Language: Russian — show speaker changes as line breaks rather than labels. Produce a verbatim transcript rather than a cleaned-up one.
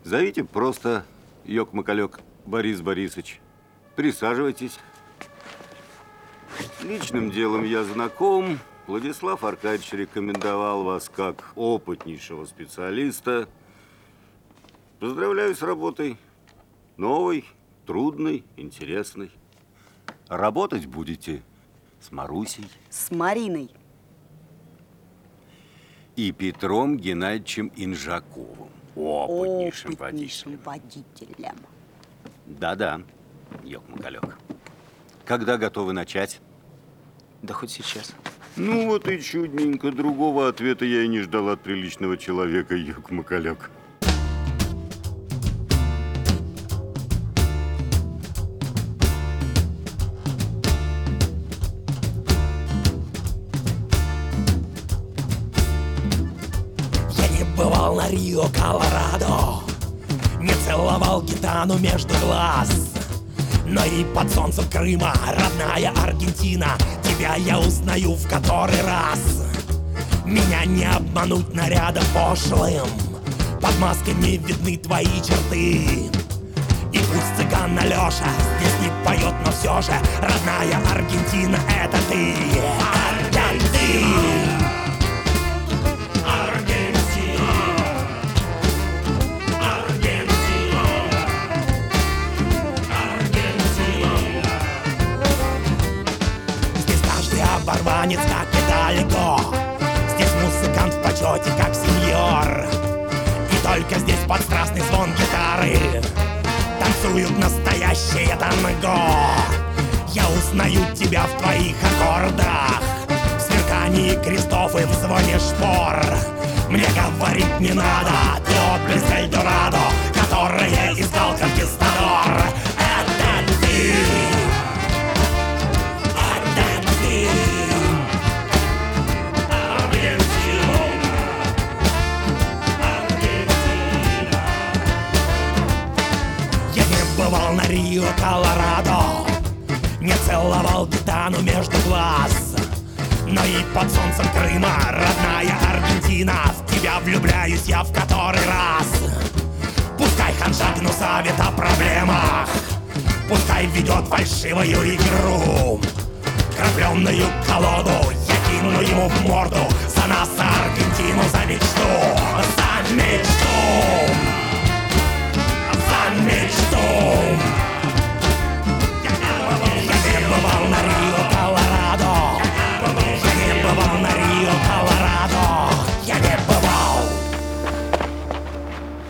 Зовите просто Ёк-Макалёк Борис Борисович. Присаживайтесь. С личным делом я знаком. Владислав Аркадьевич рекомендовал вас как опытнейшего специалиста. Поздравляю с работой. Новой, трудной, интересной. Работать будете с Марусей.
С Мариной.
И Петром Геннадьевичем Инжаковым. Опытнейшим,
Опытнейшим
водителем.
водителем.
Да-да, Ёк-Макалёк. Когда готовы начать?
Да хоть сейчас.
Ну вот и чудненько. Другого ответа я и не ждал от приличного человека, Ёк-Макалёк.
Я не бывал на Рио, Колорадо, не целовал гитану между глаз. Но и под солнцем Крыма, родная Аргентина, тебя я узнаю в который раз. Меня не обмануть нарядом пошлым, под масками видны твои черты. И пусть цыган Алёша здесь не поет, но все же родная Аргентина — это ты. Аргентина. Оборванец, как и далеко. Здесь музыкант в почете, как сеньор. И только здесь под страстный звон гитары танцуют настоящее танго. Я узнаю тебя в твоих аккордах, в сверкании крестов и в звоне шпор. Мне говорить не надо, ты отблеск Эльдорадо, которое искал конкистадор. Это ты. Бывал на Рио, Колорадо, не целовал гитану между глаз. Но и под солнцем Крыма, родная Аргентина, в тебя влюбляюсь я в который раз. Пускай ханжа гнусавит о проблемах, пускай ведет фальшивую игру. Крапленную колоду я кину ему в морду за нас, Аргентину, за мечту, за мечту.